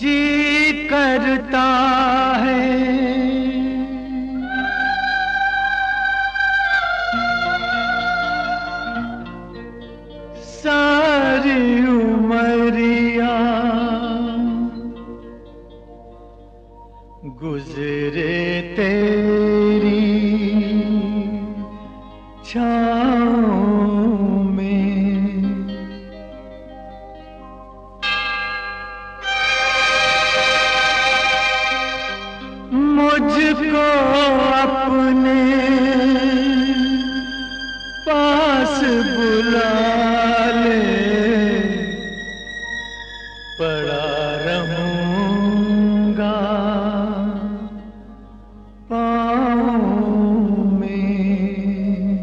जी करता है सारी उमरिया गुजरे तेरी छाँव में। मुझको अपने पास बुला ले, पड़ा रहूंगा पाँव में।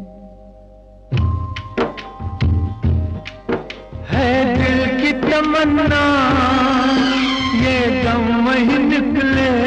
है दिल की तमन्ना ये दम ही निकले